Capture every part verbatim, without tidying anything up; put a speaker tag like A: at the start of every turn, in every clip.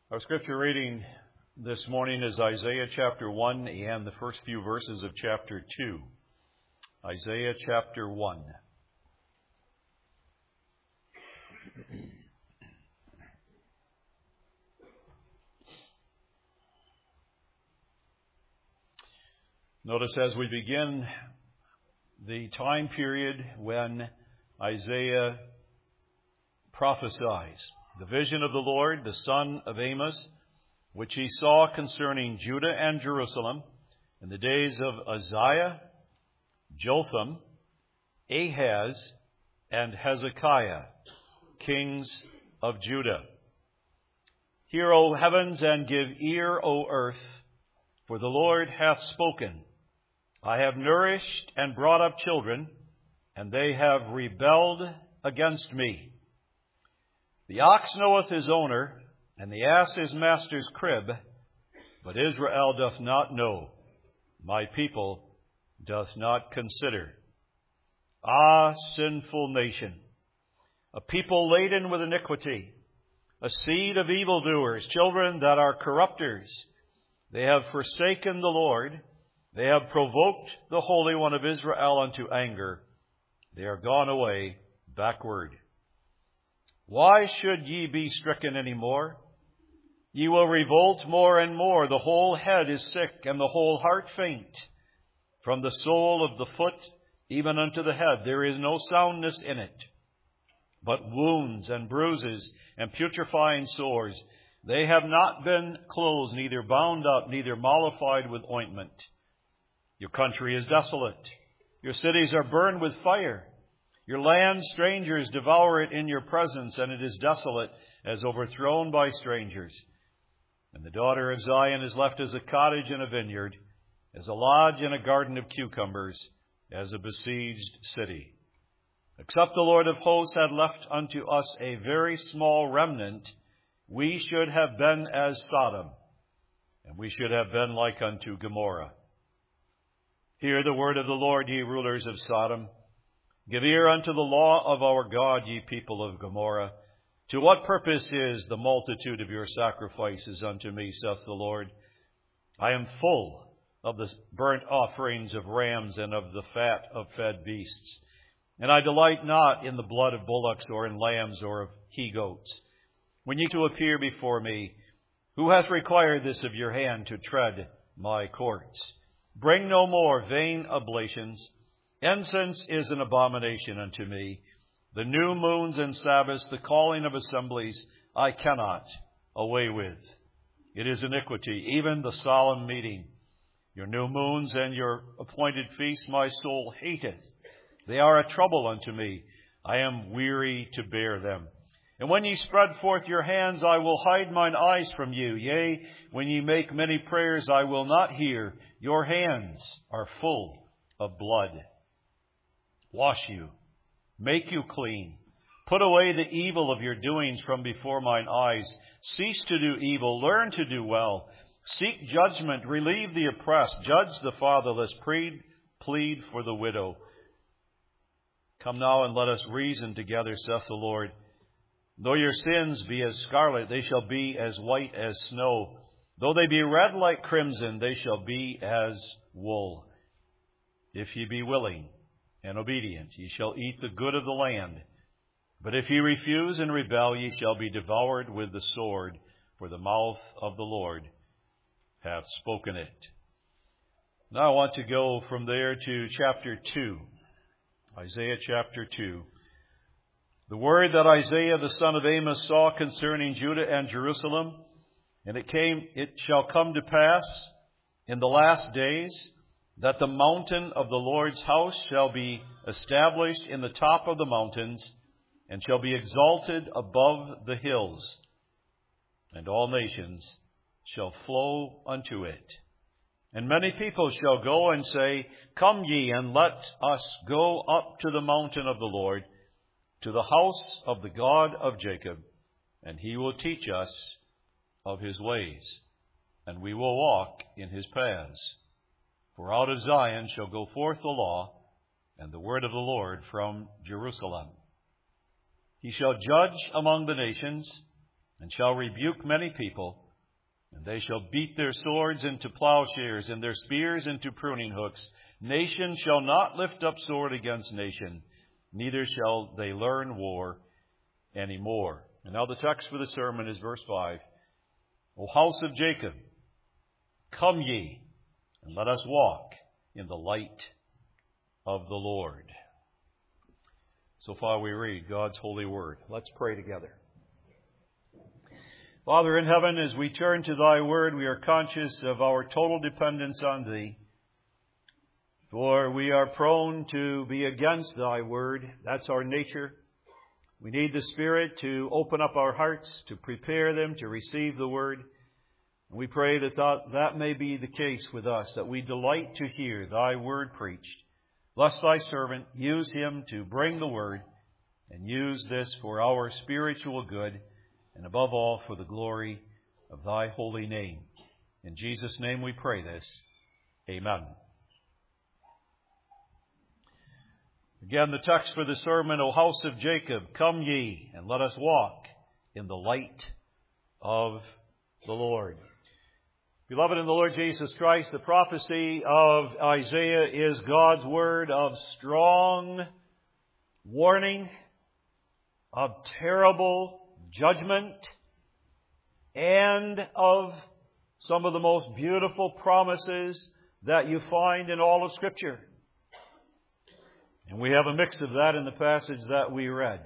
A: Our scripture reading this morning is Isaiah chapter one and the first few verses of chapter two. Isaiah chapter one. Notice as we begin the time period when Isaiah prophesies the vision of the Lord, the son of Amos, which he saw concerning Judah and Jerusalem in the days of Uzziah, Jotham, Ahaz, and Hezekiah, kings of Judah. Hear, O heavens, and give ear, O earth, for the Lord hath spoken. I have nourished and brought up children, and they have rebelled against me. The ox knoweth his owner, and the ass his master's crib, but Israel doth not know. My people doth not consider. Ah, sinful nation, a people laden with iniquity, a seed of evildoers, children that are corrupters. They have forsaken the Lord. They have provoked the Holy One of Israel unto anger. They are gone away backward. Why should ye be stricken any more? Ye will revolt more and more. The whole head is sick, and the whole heart faint. From the sole of the foot even unto the head there is no soundness in it, but wounds and bruises and putrefying sores. They have not been closed, neither bound up, neither mollified with ointment. Your country is desolate. Your cities are burned with fire. Your land, strangers devour it in your presence, and it is desolate, as overthrown by strangers. And the daughter of Zion is left as a cottage in a vineyard, as a lodge in a garden of cucumbers, as a besieged city. Except the Lord of hosts had left unto us a very small remnant, we should have been as Sodom, and we should have been like unto Gomorrah. Hear the word of the Lord, ye rulers of Sodom. Give ear unto the law of our God, ye people of Gomorrah. To what purpose is the multitude of your sacrifices unto me, saith the Lord? I am full of the burnt offerings of rams and of the fat of fed beasts. And I delight not in the blood of bullocks or in lambs or of he-goats. When ye to appear before me, who hath required this of your hand to tread my courts? Bring no more vain oblations. Incense is an abomination unto me. The new moons and Sabbaths, the calling of assemblies, I cannot away with. It is iniquity, even the solemn meeting. Your new moons and your appointed feasts my soul hateth. They are a trouble unto me. I am weary to bear them. And when ye spread forth your hands, I will hide mine eyes from you. Yea, when ye make many prayers, I will not hear. Your hands are full of blood. Wash you, make you clean. Put away the evil of your doings from before mine eyes. Cease to do evil, learn to do well. Seek judgment, relieve the oppressed, judge the fatherless, plead, plead for the widow. Come now and let us reason together, saith the Lord. Though your sins be as scarlet, they shall be as white as snow. Though they be red like crimson, they shall be as wool. If ye be willing and obedient, ye shall eat the good of the land. But if ye refuse and rebel, ye shall be devoured with the sword, for the mouth of the Lord hath spoken it. Now I want to go from there to chapter two, Isaiah chapter two. The word that Isaiah the son of Amos saw concerning Judah and Jerusalem, and it came, it shall come to pass in the last days that the mountain of the Lord's house shall be established in the top of the mountains, and shall be exalted above the hills, and all nations shall flow unto it. And many people shall go and say, Come ye, and let us go up to the mountain of the Lord, to the house of the God of Jacob, and he will teach us of his ways, and we will walk in his paths. For out of Zion shall go forth the law and the word of the Lord from Jerusalem. He shall judge among the nations. and shall rebuke many people, and they shall beat their swords into plowshares, and their spears into pruning hooks. Nation shall not lift up sword against nation, neither shall they learn war any more. And now the text for the sermon is verse five. O house of Jacob, come ye, and let us walk in the light of the Lord. So far we read God's holy word. Let's pray together. Father in heaven, as we turn to thy word, we are conscious of our total dependence on thee. For we are prone to be against thy word. That's our nature. We need the Spirit to open up our hearts, to prepare them to receive the word. And we pray that that, that may be the case with us, that we delight to hear thy word preached. Bless thy servant, use him to bring the word, and use this for our spiritual good, and above all for the glory of thy holy name. In Jesus' name we pray this. Amen. Again, the text for the sermon, O house of Jacob, come ye, and let us walk in the light of the Lord. Beloved in the Lord Jesus Christ, the prophecy of Isaiah is God's word of strong warning, of terrible judgment, and of some of the most beautiful promises that you find in all of Scripture. And we have a mix of that in the passage that we read.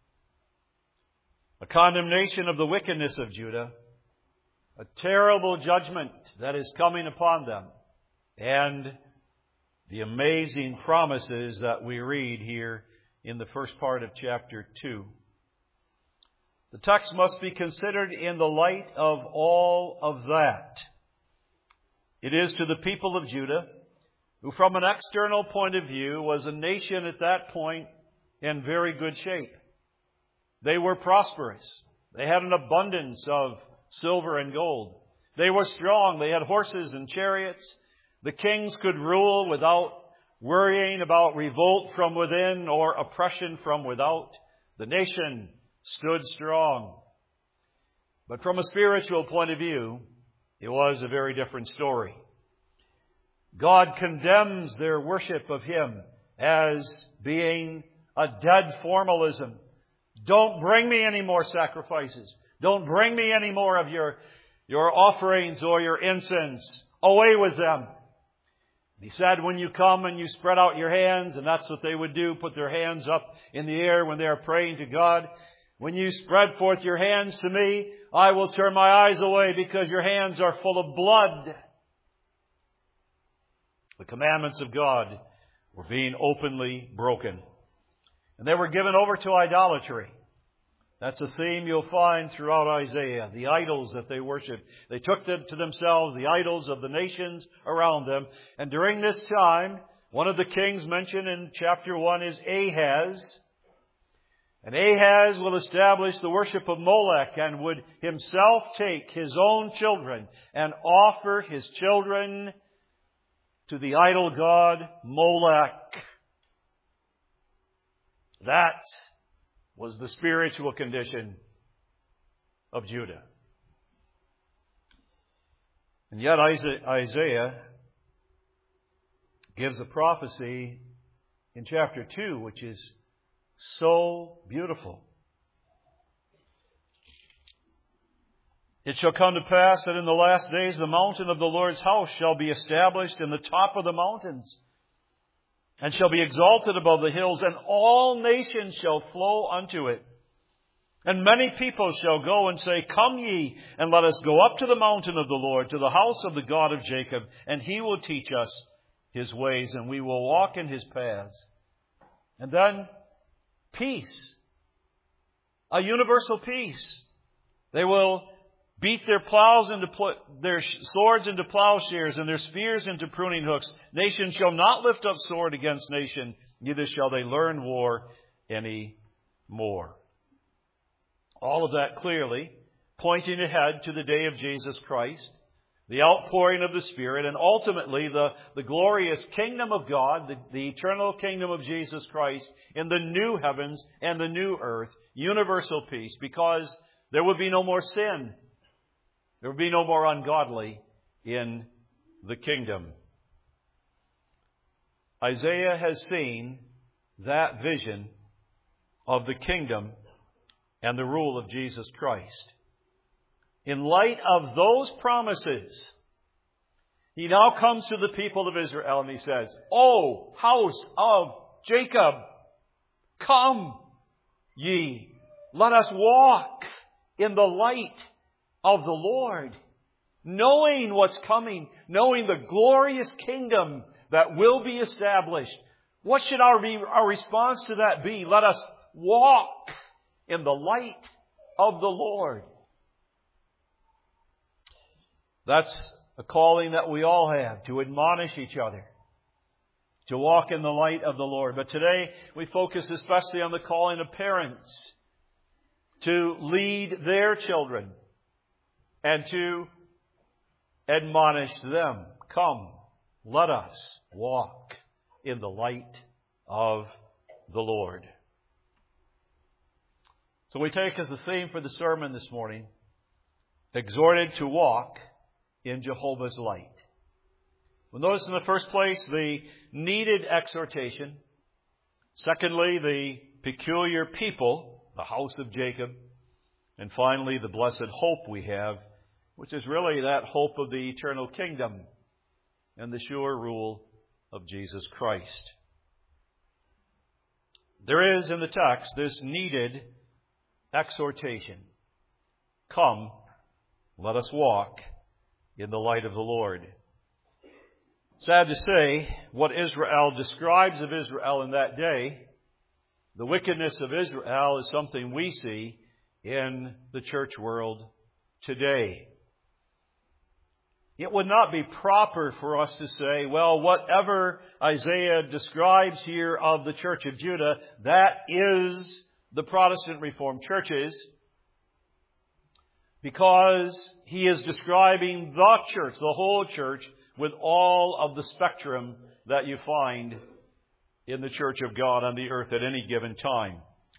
A: A condemnation of the wickedness of Judah, a terrible judgment that is coming upon them, and the amazing promises that we read here in the first part of chapter two. The text must be considered in the light of all of that. It is to the people of Judah, who from an external point of view was a nation at that point in very good shape. They were prosperous. They had an abundance of silver and gold. They were strong. They had horses and chariots. The kings could rule without worrying about revolt from within or oppression from without. The nation stood strong. But from a spiritual point of view, it was a very different story. God condemns their worship of Him as being a dead formalism. Don't bring me any more sacrifices. Don't bring me any more of your, your offerings or your incense. Away with them. He said, when you come and you spread out your hands, and that's what they would do, put their hands up in the air when they are praying to God. When you spread forth your hands to me, I will turn my eyes away because your hands are full of blood. The commandments of God were being openly broken. And they were given over to idolatry. That's a theme you'll find throughout Isaiah. The idols that they worshiped. They took them to themselves, the idols of the nations around them. And during this time, one of the kings mentioned in chapter one is Ahaz. And Ahaz will establish the worship of Molech and would himself take his own children and offer his children to the idol god Molech. That was the spiritual condition of Judah. And yet Isaiah gives a prophecy in chapter two, which is so beautiful. It shall come to pass that in the last days the mountain of the Lord's house shall be established in the top of the mountains, and shall be exalted above the hills, and all nations shall flow unto it. And many people shall go and say, Come ye, and let us go up to the mountain of the Lord, to the house of the God of Jacob, and He will teach us His ways, and we will walk in His paths. And then peace, a universal peace. They will beat their plows into pl- their swords into plowshares and their spears into pruning hooks. Nation shall not lift up sword against nation, neither shall they learn war any more. All of that clearly pointing ahead to the day of Jesus Christ, the outpouring of the Spirit, and ultimately the, the glorious kingdom of God, the, the eternal kingdom of Jesus Christ in the new heavens and the new earth, universal peace, because There would be no more sin. There would be no more ungodly in the kingdom. Isaiah has seen that vision of the kingdom and the rule of Jesus Christ. In light of those promises, he now comes to the people of Israel and he says, O house of Jacob, come ye, let us walk in the light of the Lord, knowing what's coming, knowing the glorious kingdom that will be established. What should our, be, our response to that be? Let us walk in the light of the Lord. That's a calling that we all have, to admonish each other, to walk in the light of the Lord. But today we focus especially on the calling of parents to lead their children and to admonish them. Come, let us walk in the light of the Lord. So we take as the theme for the sermon this morning, exhorted to walk in Jehovah's light. We'll notice in the first place the needed exhortation. Secondly, the peculiar people, the house of Jacob. And finally, the blessed hope we have, which is really that hope of the eternal kingdom and the sure rule of Jesus Christ. There is in the text this needed exhortation. Come, let us walk in the light of the Lord. Sad to say, what Israel describes of Israel in that day, the wickedness of Israel, is something we see in the church world today. It would not be proper for us to say, well, whatever Isaiah describes here of the Church of Judah, that is the Protestant Reformed churches, because he is describing the church, the whole church, with all of the spectrum that you find in the church of God on the earth at any given time.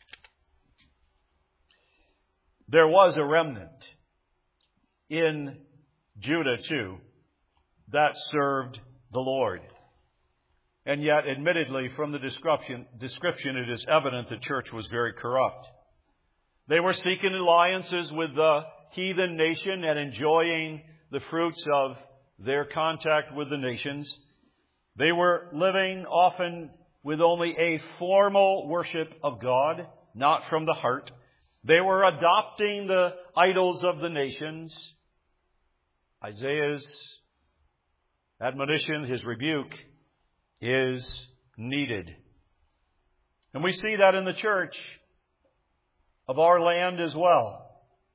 A: There was a remnant in Judah too that served the Lord. And yet, admittedly, from the description, description, it is evident the church was very corrupt. They were seeking alliances with the heathen nation and enjoying the fruits of their contact with the nations. They were living often with only a formal worship of God, not from the heart. They were adopting the idols of the nations. Isaiah's admonition, his rebuke, is needed. And we see that in the church of our land as well.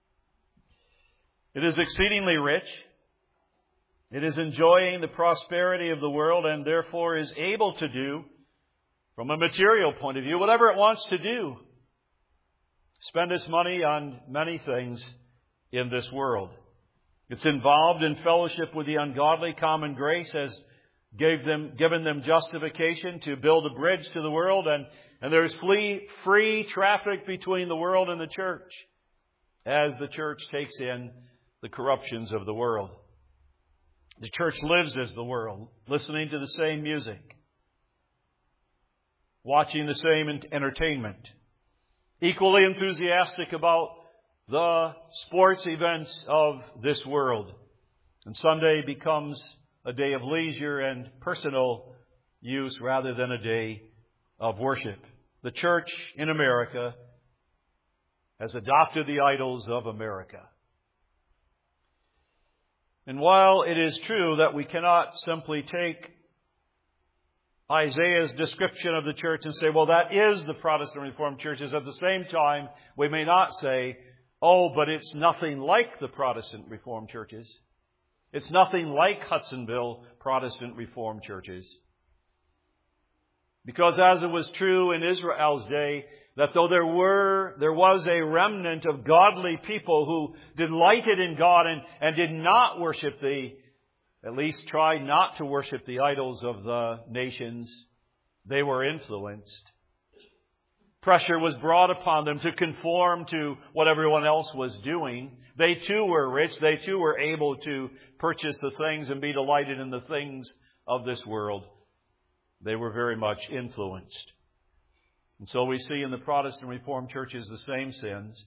A: It is exceedingly rich. It is enjoying the prosperity of the world and therefore is able to do, from a material point of view, whatever it wants to do. Spend its money on many things in this world. It's involved in fellowship with the ungodly. Common grace has gave them, given them justification to build a bridge to the world, and, and there's free, free traffic between the world and the church as the church takes in the corruptions of the world. The church lives as the world, listening to the same music, watching the same entertainment, equally enthusiastic about the sports events of this world. And Sunday becomes a day of leisure and personal use rather than a day of worship. The church in America has adopted the idols of America. And while it is true that we cannot simply take Isaiah's description of the church and say, well, that is the Protestant Reformed churches, at the same time, we may not say, oh, but it's nothing like the Protestant Reformed churches. It's nothing like Hudsonville Protestant Reformed churches. Because as it was true in Israel's day, that though there were, there was a remnant of godly people who delighted in God and, and did not worship the, at least tried not to worship the idols of the nations, they were influenced. Pressure was brought upon them to conform to what everyone else was doing. They too were rich. They too were able to purchase the things and be delighted in the things of this world. They were very much influenced. And so we see in the Protestant Reformed churches the same sins,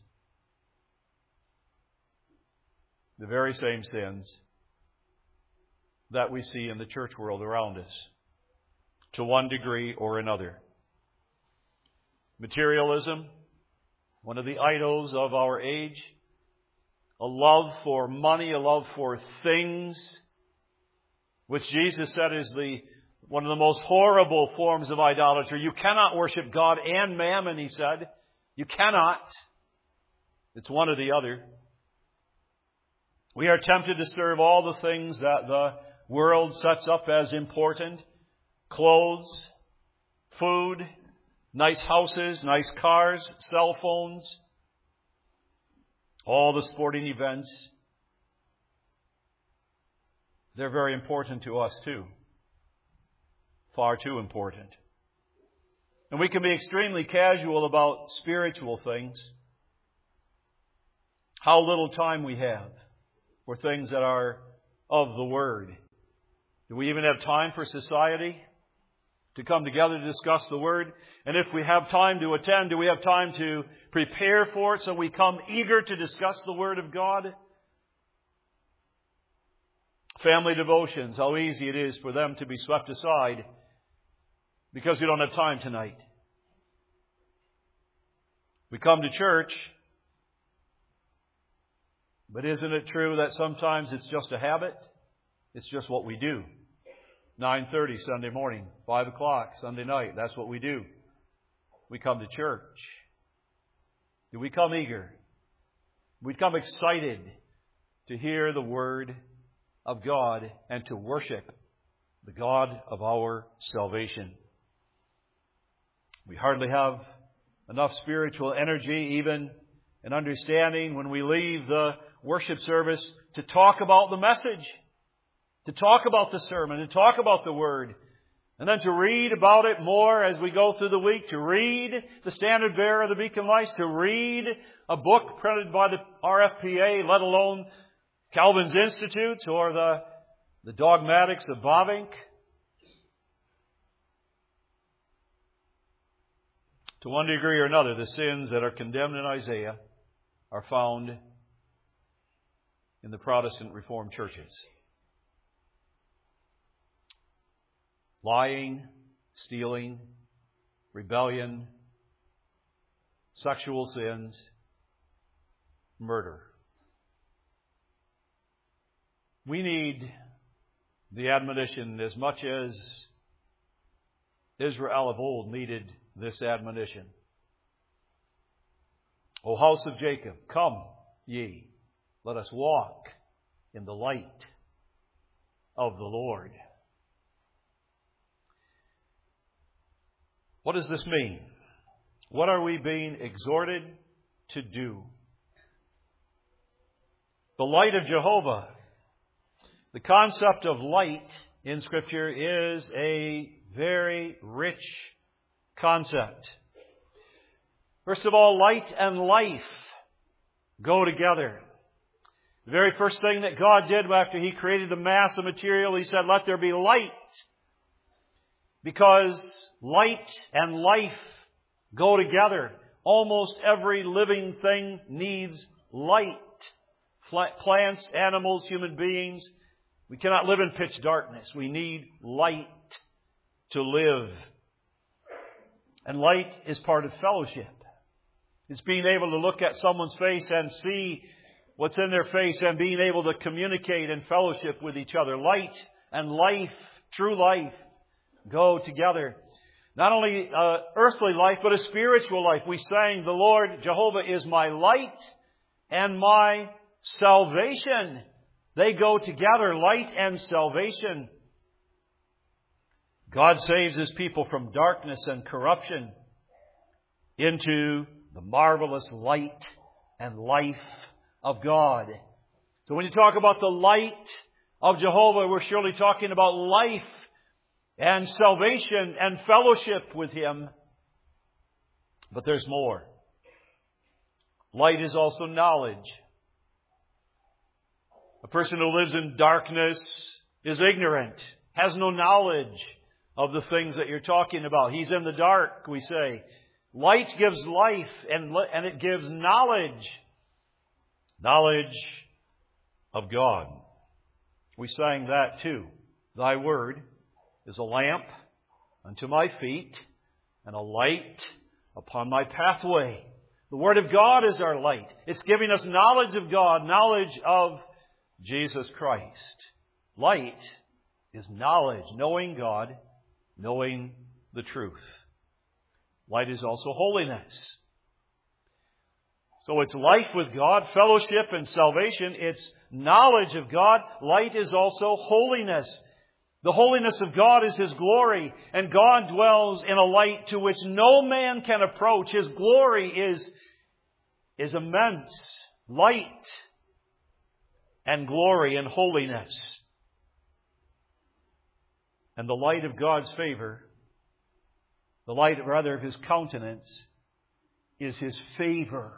A: the very same sins that we see in the church world around us, to one degree or another. Materialism, one of the idols of our age, a love for money, a love for things, which Jesus said is the one of the most horrible forms of idolatry. You cannot worship God and mammon, he said. You cannot. It's one or the other. We are tempted to serve all the things that the world sets up as important. Clothes, food, nice houses, nice cars, cell phones, all the sporting events. They're very important to us too. Far too important. And we can be extremely casual about spiritual things. How little time we have for things that are of the Word. Do we even have time for society to come together to discuss the Word? And if we have time to attend, do we have time to prepare for it so we come eager to discuss the Word of God? Family devotions, how easy it is for them to be swept aside because we don't have time tonight. We come to church, but isn't it true that sometimes it's just a habit? It's just what we do. nine thirty Sunday morning, five o'clock Sunday night, that's what we do. We come to church. Do we come eager? We come excited to hear the Word of God and to worship the God of our salvation. We hardly have enough spiritual energy, even and understanding when we leave the worship service to talk about the message, to talk about the sermon, to talk about the Word, and then to read about it more as we go through the week, to read the Standard Bearer of the Beacon Lights, to read a book printed by the R F P A, let alone Calvin's Institute or the, the Dogmatics of Bavinck. To one degree or another, the sins that are condemned in Isaiah are found in the Protestant Reformed churches. Lying, stealing, rebellion, sexual sins, murder. We need the admonition as much as Israel of old needed this admonition. O house of Jacob, come ye, let us walk in the light of the Lord. What does this mean? What are we being exhorted to do? The light of Jehovah. The concept of light in Scripture is a very rich concept. First of all, light and life go together. The very first thing that God did after He created the mass of material, He said, let there be light. Because light and life go together. Almost every living thing needs light. Plants, animals, human beings. We cannot live in pitch darkness. We need light to live. And light is part of fellowship. It's being able to look at someone's face and see what's in their face and being able to communicate and fellowship with each other. Light and life, true life, go together. Not only uh, earthly life, but a spiritual life. We sang, the Lord Jehovah is my light and my salvation. They go together, light and salvation. God saves His people from darkness and corruption into the marvelous light and life of God. So when you talk about the light of Jehovah, we're surely talking about life and salvation and fellowship with Him. But there's more. Light is also knowledge. A person who lives in darkness is ignorant, has no knowledge of the things that you're talking about. He's in the dark, we say. Light gives life, and, and it gives knowledge. Knowledge of God. We sang that too. Thy word is a lamp unto my feet and a light upon my pathway. The Word of God is our light. It's giving us knowledge of God, knowledge of Jesus Christ. Light is knowledge, knowing God, knowing the truth. Light is also holiness. So it's life with God, fellowship and salvation. It's knowledge of God. Light is also holiness. The holiness of God is His glory, and God dwells in a light to which no man can approach. His glory is, is immense. Light and glory and holiness. And the light of God's favor, the light rather of His countenance, is His favor.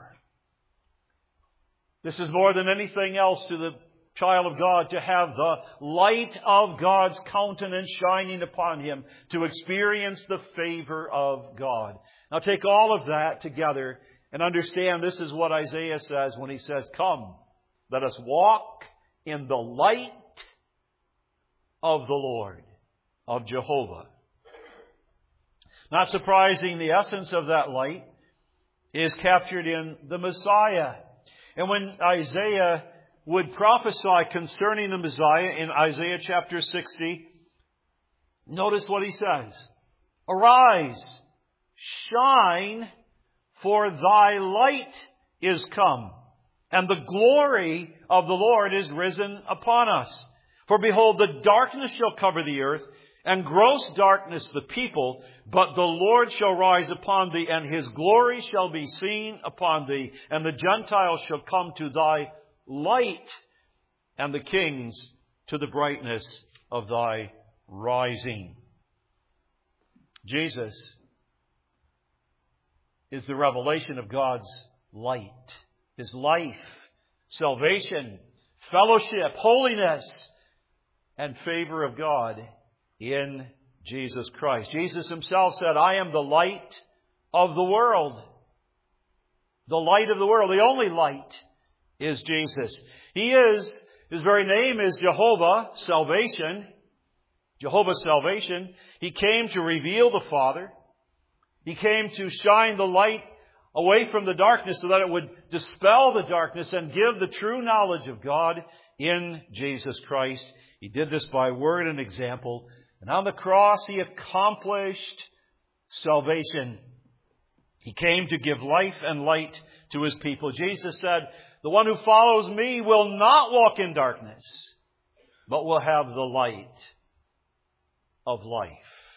A: This is more than anything else to the child of God, to have the light of God's countenance shining upon him, to experience the favor of God. Now take all of that together and understand this is what Isaiah says when he says, "Come, let us walk in the light of the Lord, of Jehovah." Not surprising, the essence of that light is captured in the Messiah. And when Isaiah would prophesy concerning the Messiah in Isaiah chapter sixty, notice what he says. "Arise, shine, for thy light is come, and the glory of the Lord is risen upon us. For behold, the darkness shall cover the earth, and gross darkness the people, but the Lord shall rise upon thee, and His glory shall be seen upon thee. And the Gentiles shall come to thy light, and the kings to the brightness of thy rising." Jesus is the revelation of God's light. His life, salvation, fellowship, holiness, and favor of God in Jesus Christ. Jesus Himself said, "I am the light of the world." The light of the world, the only light, is Jesus. He is, His very name is Jehovah, salvation. Jehovah, salvation. He came to reveal the Father. He came to shine the light away from the darkness so that it would dispel the darkness and give the true knowledge of God in Jesus Christ. He did this by word and example. And on the cross, He accomplished salvation. He came to give life and light to His people. Jesus said, "The one who follows me will not walk in darkness, but will have the light of life."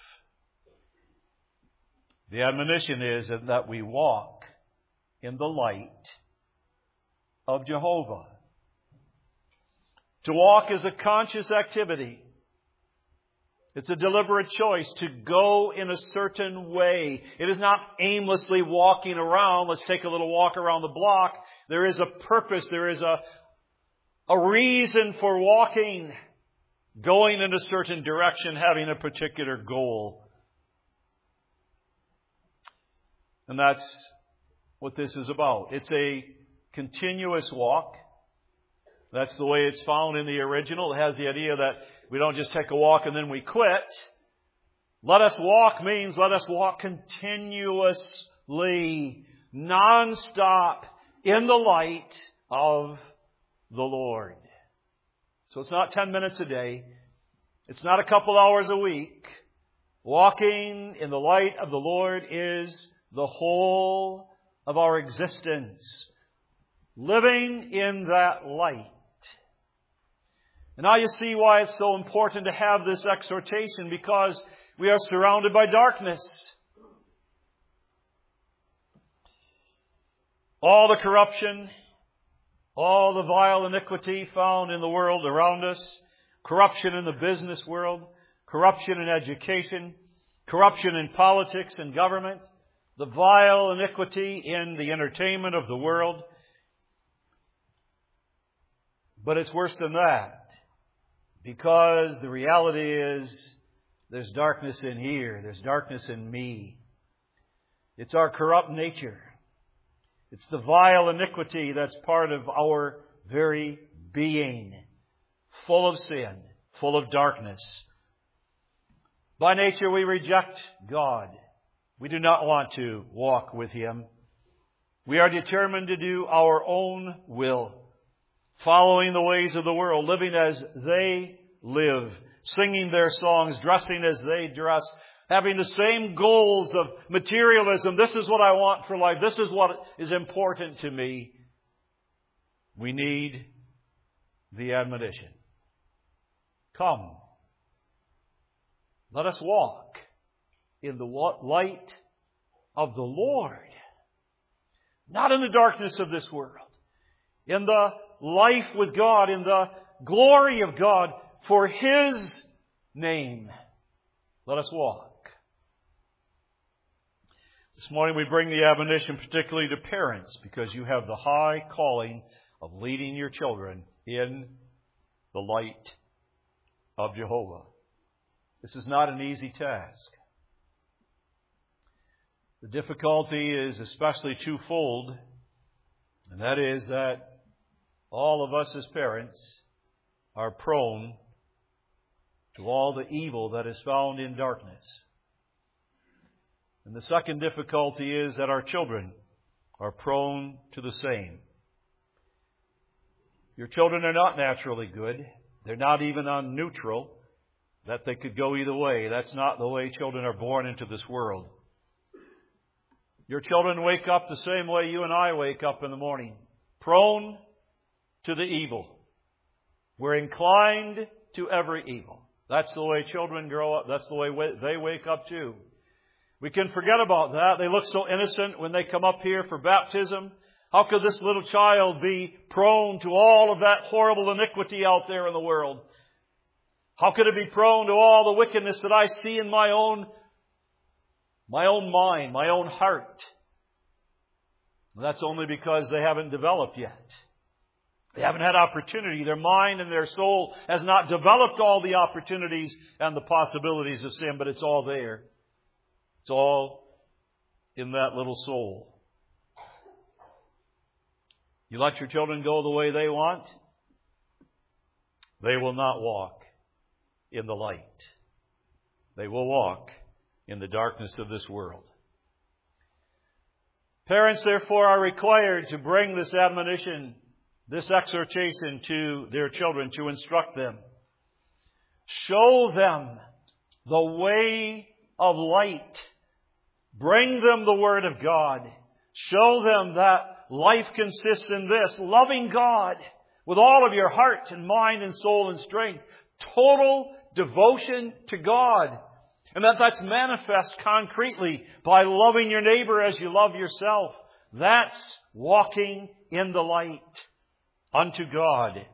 A: The admonition is that we walk in the light of Jehovah. To walk is a conscious activity. It's a deliberate choice to go in a certain way. It is not aimlessly walking around. Let's take a little walk around the block. There is a purpose. There is a, a reason for walking, going in a certain direction, having a particular goal. And that's what this is about. It's a continuous walk. That's the way it's found in the original. It has the idea that we don't just take a walk and then we quit. Let us walk means let us walk continuously, non-stop, in the light of the Lord. So it's not ten minutes a day. It's not a couple hours a week. Walking in the light of the Lord is the whole of our existence. Living in that light. And now you see why it's so important to have this exhortation, because we are surrounded by darkness. All the corruption, all the vile iniquity found in the world around us, corruption in the business world, corruption in education, corruption in politics and government, the vile iniquity in the entertainment of the world. But it's worse than that, because the reality is there's darkness in here. There's darkness in me. It's our corrupt nature. It's the vile iniquity that's part of our very being, full of sin, full of darkness. By nature, we reject God. We do not want to walk with Him. We are determined to do our own will, following the ways of the world, living as they live, singing their songs, dressing as they dress, having the same goals of materialism. This is what I want for life. This is what is important to me. We need the admonition. Come, let us walk in the light of the Lord, not in the darkness of this world, in the life with God, in the glory of God, for His name. Let us walk. This morning we bring the admonition particularly to parents, because you have the high calling of leading your children in the light of Jehovah. This is not an easy task. The difficulty is especially twofold, and that is that all of us as parents are prone to all the evil that is found in darkness. And the second difficulty is that our children are prone to the same. Your children are not naturally good. They're not even on neutral, that they could go either way. That's not the way children are born into this world. Your children wake up the same way you and I wake up in the morning, prone to the evil. We're inclined to every evil. That's the way children grow up. That's the way they wake up too. We can forget about that. They look so innocent when they come up here for baptism. How could this little child be prone to all of that horrible iniquity out there in the world? How could it be prone to all the wickedness that I see in my own, my own mind, my own heart? Well, that's only because they haven't developed yet. They haven't had opportunity. Their mind and their soul has not developed all the opportunities and the possibilities of sin, but it's all there. It's all in that little soul. You let your children go the way they want, they will not walk in the light. They will walk in the darkness of this world. Parents, therefore, are required to bring this admonition, this exhortation to their children, to instruct them. Show them the way of light. Bring them the Word of God. Show them that life consists in this: loving God with all of your heart and mind and soul and strength. Total devotion to God. And that that's manifest concretely by loving your neighbor as you love yourself. That's walking in the light unto God.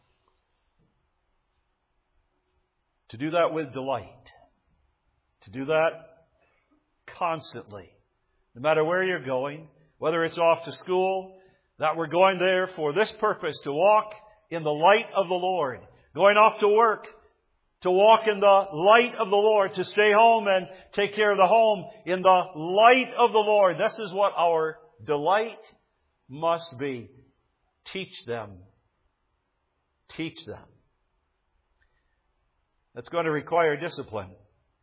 A: To do that with delight. To do that constantly. No matter where you're going, whether it's off to school, that we're going there for this purpose, to walk in the light of the Lord. Going off to work, to walk in the light of the Lord. To stay home and take care of the home in the light of the Lord. This is what our delight must be. Teach them. Teach them. That's going to require discipline,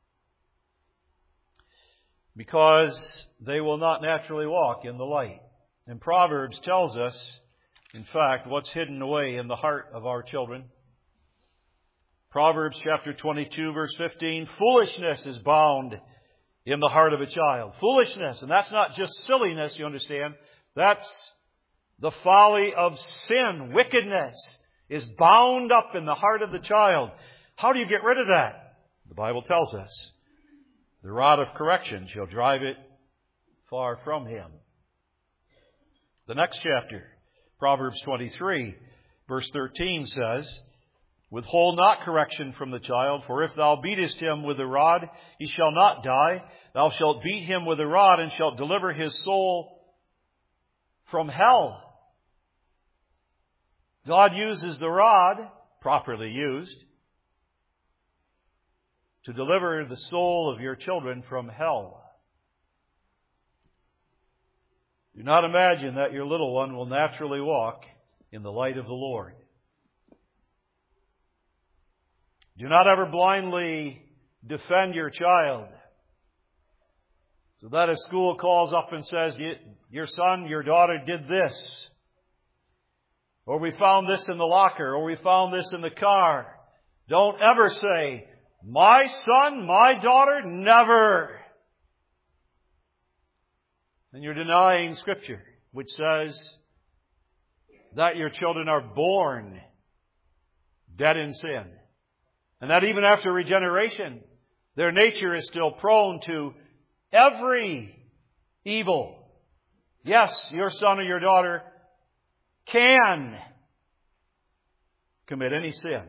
A: because they will not naturally walk in the light. And Proverbs tells us, in fact, what's hidden away in the heart of our children. Proverbs chapter twenty-two, verse fifteen, foolishness is bound in the heart of a child. Foolishness, and that's not just silliness, you understand. That's the folly of sin. Wickedness is bound up in the heart of the child. How do you get rid of that? The Bible tells us. The rod of correction shall drive it far from him. The next chapter, Proverbs twenty-three, verse thirteen says, Withhold not correction from the child, for if thou beatest him with a rod, he shall not die. Thou shalt beat him with a rod, and shalt deliver his soul from hell. God uses the rod, properly used, to deliver the soul of your children from hell. Do not imagine that your little one will naturally walk in the light of the Lord. Do not ever blindly defend your child, so that if school calls up and says, your son, your daughter did this, or we found this in the locker, or we found this in the car, don't ever say, my son, my daughter, never. And you're denying Scripture, which says that your children are born dead in sin. And that even after regeneration, their nature is still prone to every evil. Yes, your son or your daughter can commit any sin.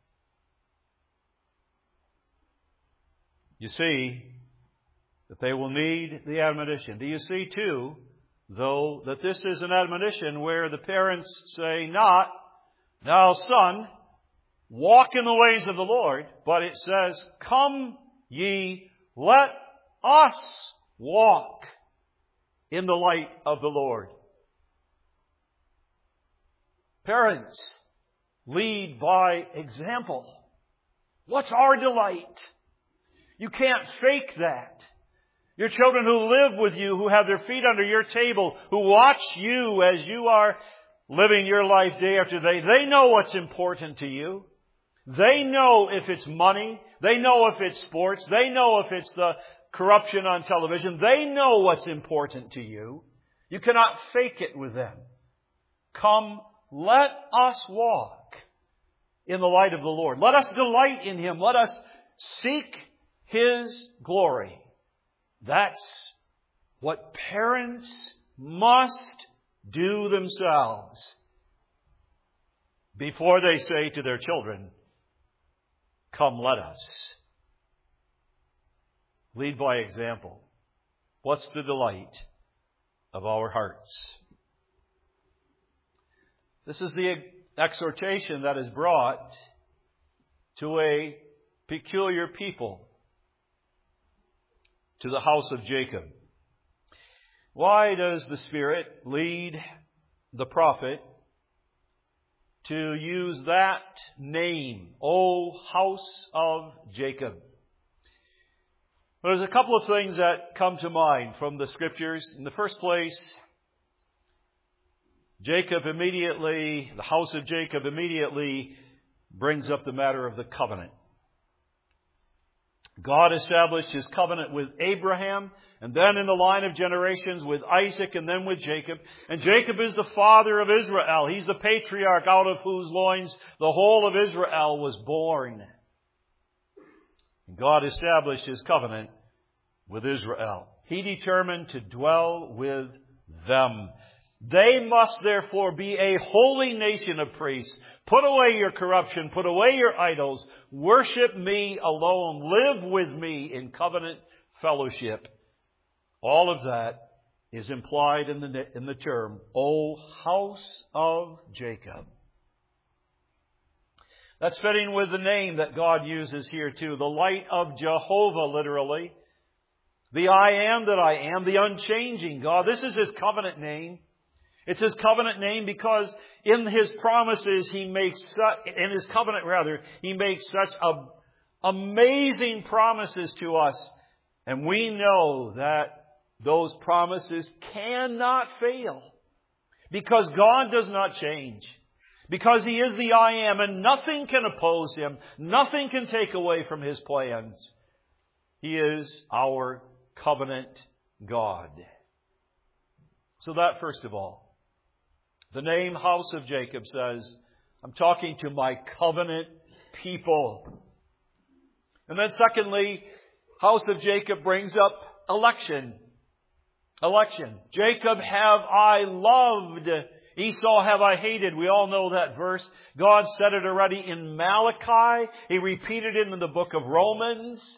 A: You see that they will need the admonition. Do you see, too, though, that this is an admonition where the parents say not, now, son, walk in the ways of the Lord, but it says, come ye, let us walk in the light of the Lord. Parents, lead by example. What's our delight? You can't fake that. Your children who live with you, who have their feet under your table, who watch you as you are living your life day after day, they know what's important to you. They know if it's money. They know if it's sports. They know if it's the corruption on television. They know what's important to you. You cannot fake it with them. Come, let us walk in the light of the Lord. Let us delight in Him. Let us seek His glory. That's what parents must do themselves before they say to their children, come, let us. Lead by example. What's the delight of our hearts? This is the exhortation that is brought to a peculiar people, to the house of Jacob. Why does the Spirit lead the prophet to use that name, O house of Jacob? Well, there's a couple of things that come to mind from the Scriptures. In the first place, Jacob immediately, the house of Jacob immediately brings up the matter of the covenant. God established His covenant with Abraham, and then in the line of generations with Isaac, and then with Jacob. And Jacob is the father of Israel. He's the patriarch out of whose loins the whole of Israel was born. And God established His covenant with Israel. He determined to dwell with them. They must therefore be a holy nation of priests. Put away your corruption. Put away your idols. Worship me alone. Live with me in covenant fellowship. All of that is implied in the, in the term, O house of Jacob. That's fitting with the name that God uses here too. The light of Jehovah, literally. The I am that I am, the unchanging God. This is His covenant name. It's His covenant name because in His promises He makes such, in His covenant rather, He makes such a, amazing promises to us. And we know that those promises cannot fail because God does not change. Because He is the I am and nothing can oppose Him. Nothing can take away from His plans. He is our covenant God. So that first of all. The name House of Jacob says, I'm talking to my covenant people. And then secondly, House of Jacob brings up election. Election. Jacob have I loved, Esau have I hated. We all know that verse. God said it already in Malachi. He repeated it in the book of Romans.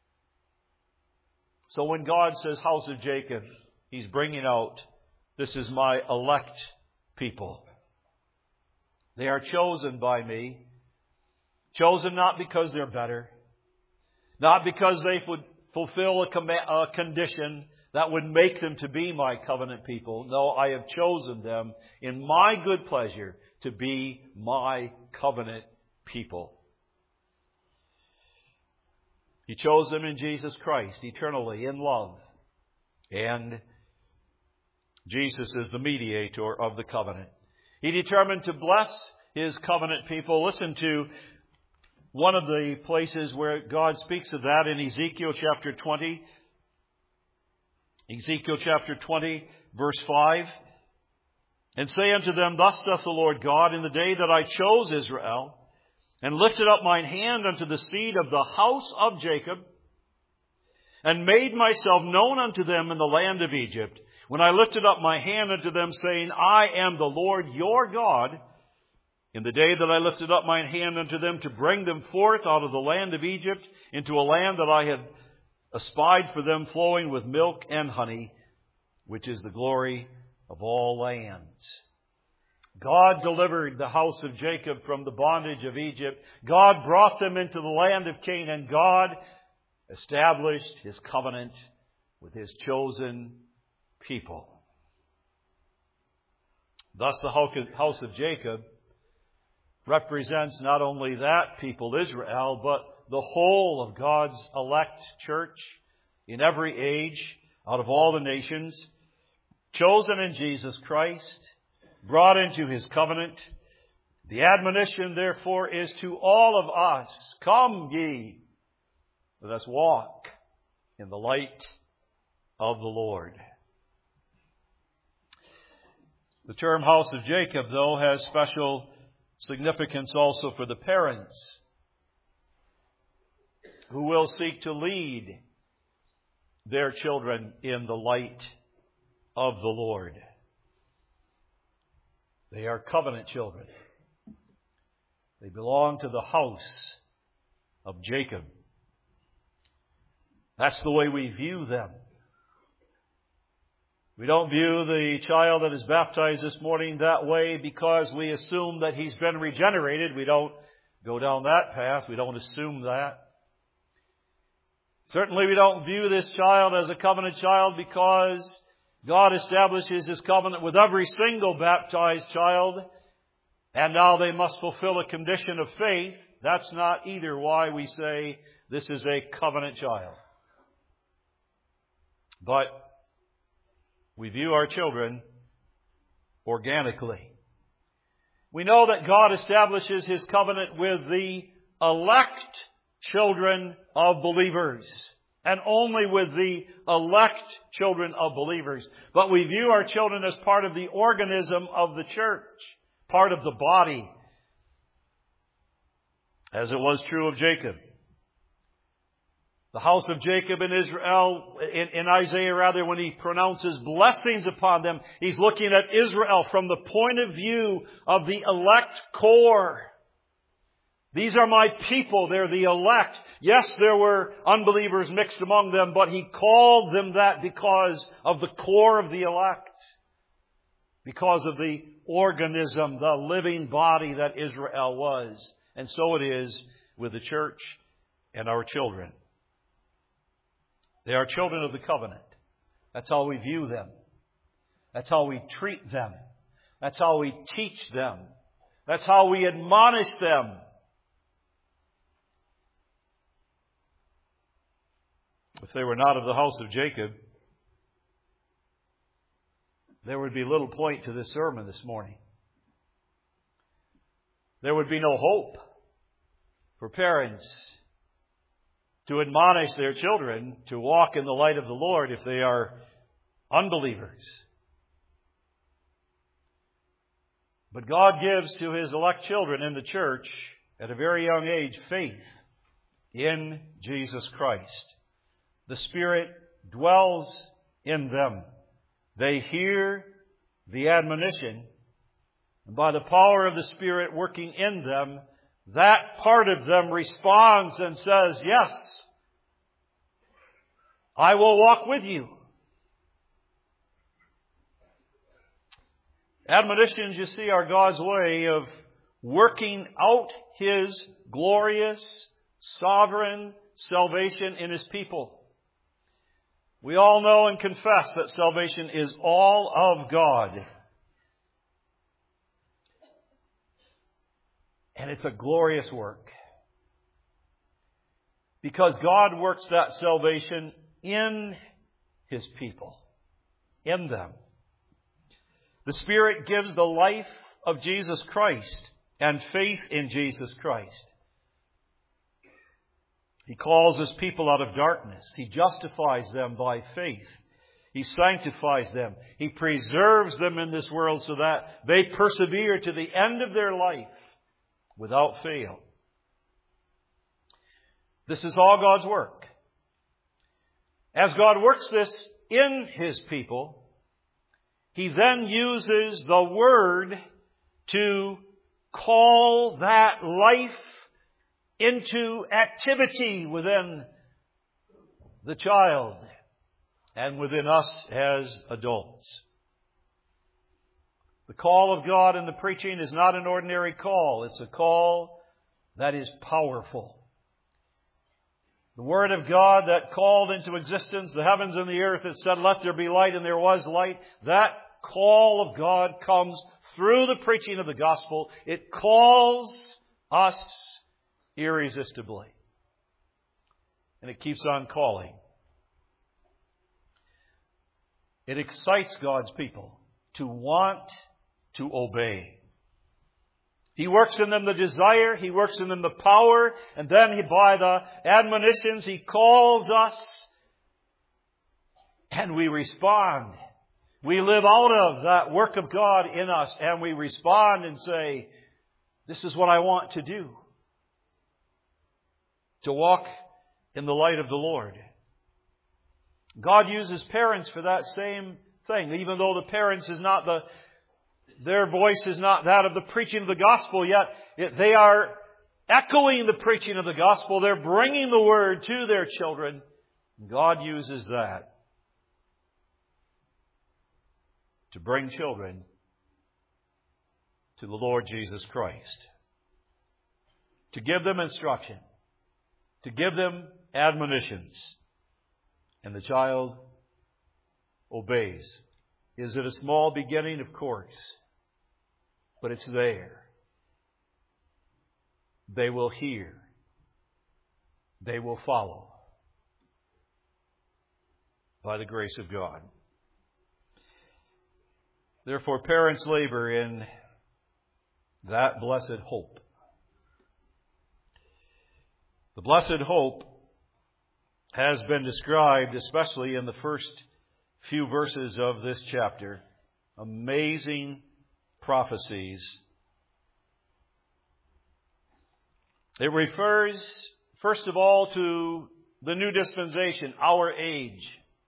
A: So when God says house of Jacob, He's bringing out, this is my elect people. They are chosen by me. Chosen not because they're better. Not because they would fulfill a, com- a condition that would make them to be my covenant people. No, I have chosen them in my good pleasure to be my covenant people. He chose them in Jesus Christ, eternally, in love. And Jesus is the mediator of the covenant. He determined to bless His covenant people. Listen to one of the places where God speaks of that in Ezekiel chapter twenty. Ezekiel chapter twenty, verse five. And say unto them, Thus saith the Lord God, in the day that I chose Israel, and lifted up mine hand unto the seed of the house of Jacob, and made myself known unto them in the land of Egypt, when I lifted up my hand unto them, saying, I am the Lord your God, in the day that I lifted up mine hand unto them to bring them forth out of the land of Egypt into a land that I had espied for them, flowing with milk and honey, which is the glory of all lands. God delivered the house of Jacob from the bondage of Egypt. God brought them into the land of Canaan. God established His covenant with His chosen people. Thus the house of Jacob represents not only that people, Israel, but the whole of God's elect church in every age, out of all the nations, chosen in Jesus Christ, brought into His covenant. The admonition, therefore, is to all of us, come ye, let us walk in the light of the Lord. The term house of Jacob, though, has special significance also for the parents who will seek to lead their children in the light of the Lord. They are covenant children. They belong to the house of Jacob. That's the way we view them. We don't view the child that is baptized this morning that way because we assume that he's been regenerated. We don't go down that path. We don't assume that. Certainly we don't view this child as a covenant child because God establishes His covenant with every single baptized child, and now they must fulfill a condition of faith. That's not either why we say this is a covenant child. But we view our children organically. We know that God establishes His covenant with the elect children of believers, and only with the elect children of believers. But we view our children as part of the organism of the church, part of the body, as it was true of Jacob. The house of Jacob in Israel, in, in Isaiah rather, when he pronounces blessings upon them, he's looking at Israel from the point of view of the elect core. These are my people. They're the elect. Yes, there were unbelievers mixed among them, but He called them that because of the core of the elect. Because of the organism, the living body that Israel was. And so it is with the church and our children. They are children of the covenant. That's how we view them. That's how we treat them. That's how we teach them. That's how we admonish them. If they were not of the house of Jacob, there would be little point to this sermon this morning. There would be no hope for parents to admonish their children to walk in the light of the Lord if they are unbelievers. But God gives to His elect children in the church at a very young age faith in Jesus Christ. The Spirit dwells in them. They hear the admonition And by the power of the Spirit working in them, that part of them responds and says, yes, I will walk with you. Admonitions, you see, are God's way of working out His glorious, sovereign salvation in His people. We all know and confess that salvation is all of God. And it's a glorious work. Because God works that salvation in His people. In them. The Spirit gives the life of Jesus Christ and faith in Jesus Christ. He calls His people out of darkness. He justifies them by faith. He sanctifies them. He preserves them in this world so that they persevere to the end of their life without fail. This is all God's work. As God works this in His people, He then uses the Word to call that life into activity within the child and within us as adults. The call of God in the preaching is not an ordinary call. It's a call that is powerful. The Word of God that called into existence the heavens and the earth, it said, let there be light, and there was light. That call of God comes through the preaching of the gospel. It calls us irresistibly. And it keeps on calling. It excites God's people to want to obey. He works in them the desire, He works in them the power, and then he, by the admonitions, He calls us, and we respond. We live out of that work of God in us, and we respond and say, this is what I want to do. To walk in the light of the Lord. God uses parents for that same thing, even though the parents is not the Their voice is not that of the preaching of the gospel, yet it, they are echoing the preaching of the gospel. They're bringing the Word to their children. God uses that to bring children to the Lord Jesus Christ. To give them instruction. To give them admonitions. And the child obeys. Is it a small beginning? Of course. But it's there. They will hear. They will follow. By the grace of God. Therefore, parents labor in that blessed hope. The blessed hope has been described, especially in the first few verses of this chapter. Amazing prophecies. It refers, first of all, to the new dispensation, our age.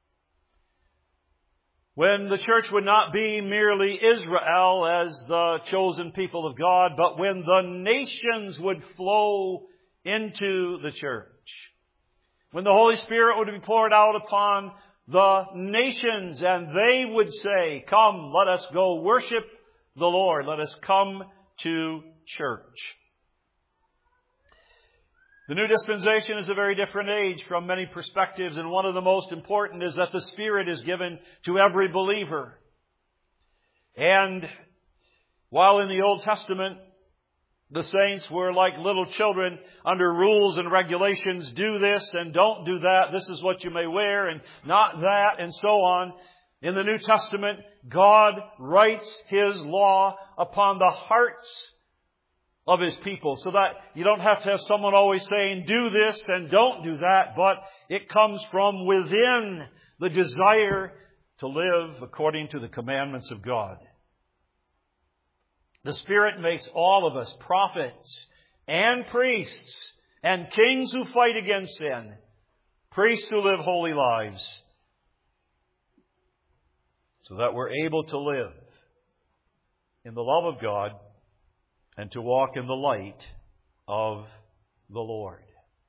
A: When the church would not be merely Israel as the chosen people of God, but when the nations would flow into the church. When the Holy Spirit would be poured out upon the nations and they would say, come, let us go worship the Lord. Let us come to church. The new dispensation is a very different age from many perspectives, and one of the most important is that the Spirit is given to every believer. And while in the Old Testament, the saints were like little children under rules and regulations, do this and don't do that, this is what you may wear and not that, and so on. In the New Testament, God writes His law upon the hearts of His people so that you don't have to have someone always saying, do this and don't do that, but it comes from within the desire to live according to the commandments of God. The Spirit makes all of us prophets and priests and kings who fight against sin, priests who live holy lives, so that we're able to live in the love of God and to walk in the light of the Lord.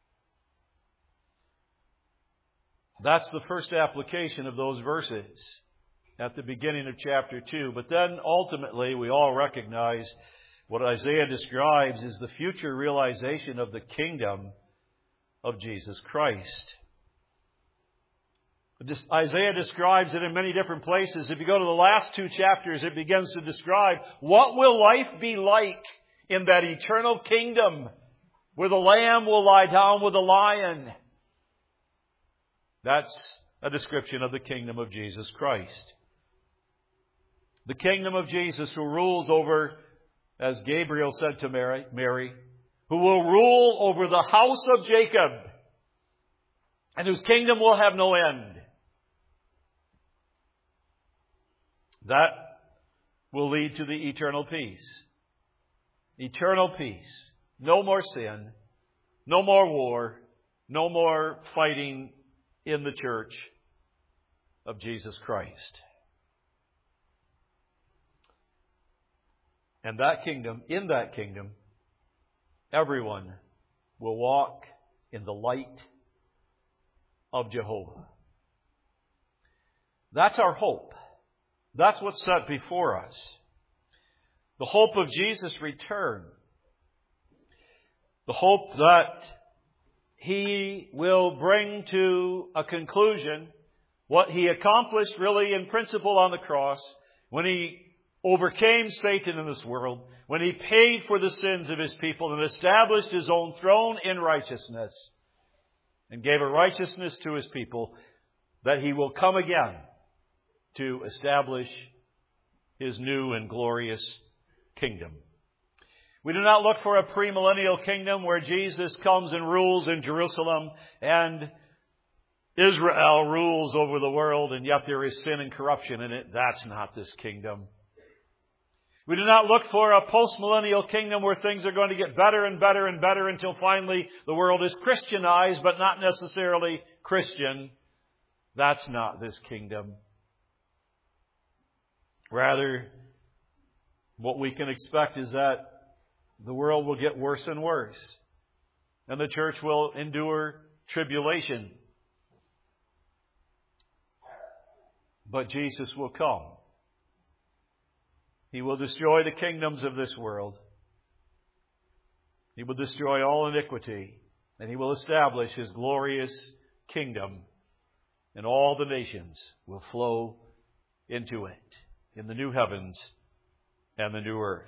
A: That's the first application of those verses at the beginning of chapter two. But then ultimately we all recognize what Isaiah describes is the future realization of the kingdom of Jesus Christ. Isaiah describes it in many different places. If you go to the last two chapters, it begins to describe what will life be like in that eternal kingdom where the lamb will lie down with the lion. That's a description of the kingdom of Jesus Christ. The kingdom of Jesus who rules over, as Gabriel said to Mary, Mary, who will rule over the house of Jacob and whose kingdom will have no end. That will lead to the eternal peace. Eternal peace. No more sin. No more war. No more fighting in the church of Jesus Christ. And that kingdom, in that kingdom, everyone will walk in the light of Jehovah. That's our hope. That's what's set before us. The hope of Jesus' return. The hope that He will bring to a conclusion what He accomplished really in principle on the cross when He overcame Satan in this world, when He paid for the sins of His people and established His own throne in righteousness and gave a righteousness to His people, that He will come again to establish His new and glorious kingdom. We do not look for a premillennial kingdom where Jesus comes and rules in Jerusalem and Israel rules over the world and yet there is sin and corruption in it. That's not this kingdom. We do not look for a postmillennial kingdom where things are going to get better and better and better until finally the world is Christianized but not necessarily Christian. That's not this kingdom. Rather, what we can expect is that the world will get worse and worse, and the church will endure tribulation. But Jesus will come. He will destroy the kingdoms of this world. He will destroy all iniquity, and He will establish His glorious kingdom, and all the nations will flow into it, in the new heavens and the new earth.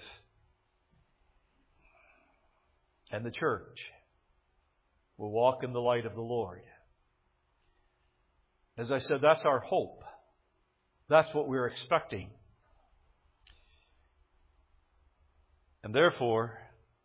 A: And the church will walk in the light of the Lord. As I said, that's our hope. That's what we're expecting. And therefore,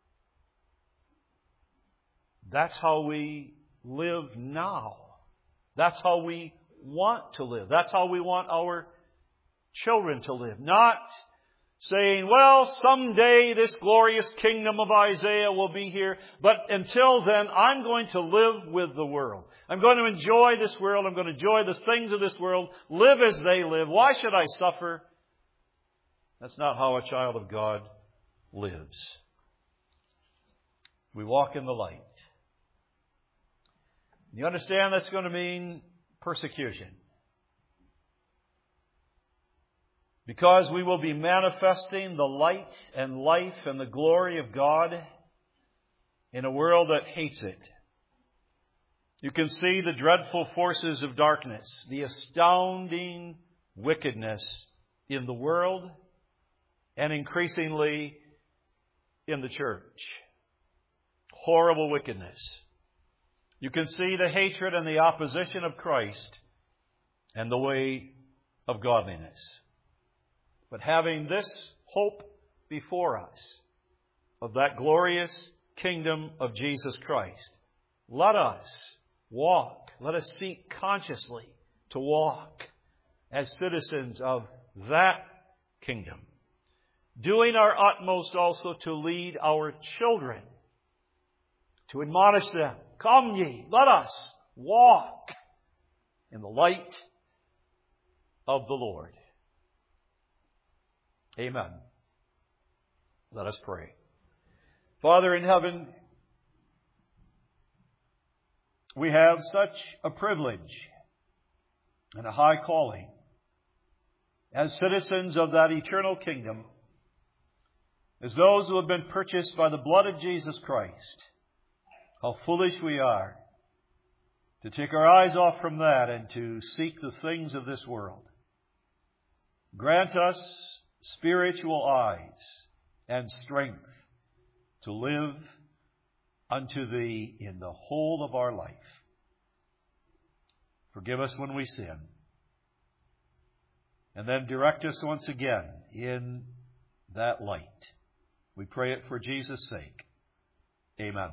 A: that's how we live now. That's how we want to live. That's how we want our children to live. Not saying, well, someday this glorious kingdom of Isaiah will be here, but until then, I'm going to live with the world. I'm going to enjoy this world. I'm going to enjoy the things of this world. Live as they live. Why should I suffer? That's not how a child of God lives. We walk in the light. You understand that's going to mean persecution. Because we will be manifesting the light and life and the glory of God in a world that hates it. You can see the dreadful forces of darkness, the astounding wickedness in the world and increasingly in the church. Horrible wickedness. You can see the hatred and the opposition of Christ and the way of godliness. But having this hope before us of that glorious kingdom of Jesus Christ, let us walk, let us seek consciously to walk as citizens of that kingdom, doing our utmost also to lead our children, to admonish them, come ye, let us walk in the light of the Lord. Amen Let us pray. Father in heaven, we have such a privilege and a high calling as citizens of that eternal kingdom, as those who have been purchased by the blood of Jesus Christ. How foolish we are to take our eyes off from that and to seek the things of this world. Grant us spiritual eyes and strength to live unto Thee in the whole of our life. Forgive us when we sin. And then direct us once again in that light. We pray it for Jesus' sake. Amen.